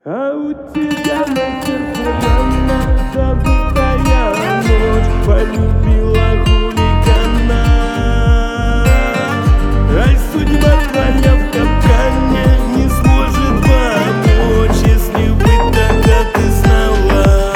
А у тебя на сердце рана, забытая ночь, полюбила хулигана. Ай, судьба твоя в капкане, не сможет помочь, если бы тогда ты знала.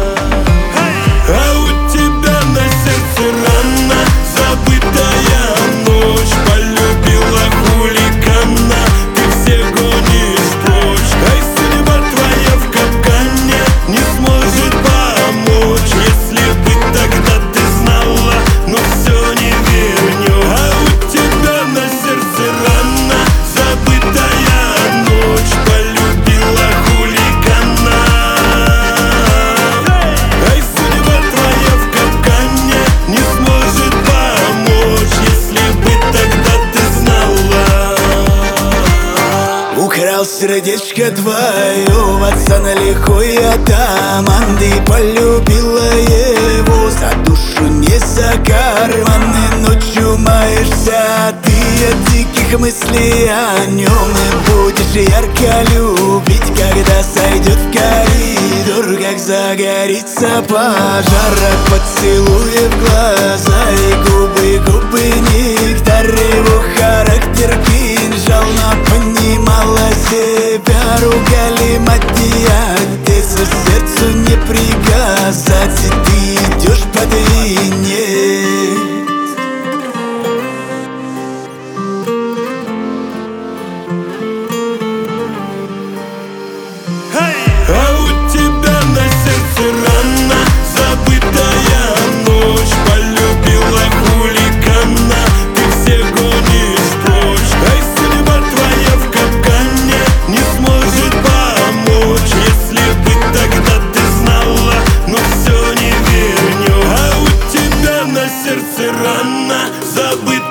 А у тебя на сердце рана, забытая ночь, полюбила хулигана. Ты всех гонишь прочь. Ай, судьба твоя в капкане, не сможет помочь, если бы тогда ты знала, но все не вернешь. А у тебя на сердце рана, забытая ночь, полюбила хулигана. Ай, судьба твоя в капкане, не сможет помочь, если бы тогда ты знала. Украл сердечко твое у отца на лихой атаманды, полюбила его за душу, не за карманы. Ночью маешься ты от диких мыслей о нем, и будешь ярко любить, когда сойдет в коридор, как загорится пожар от поцелуя в глаза и губы нектар. Его характер кинжал, но понимала себя, ругали мать и отец, а сердцу не приказать, и ты идешь под венец. А у тебя на сердце рана, забытая ночь, полюбила хулигана. Ты всех гонишь прочь. Ай, судьба твоя в капкане, не сможет помочь, если бы тогда ты знала, но все не вернешь. А у тебя на сердце рана, забытая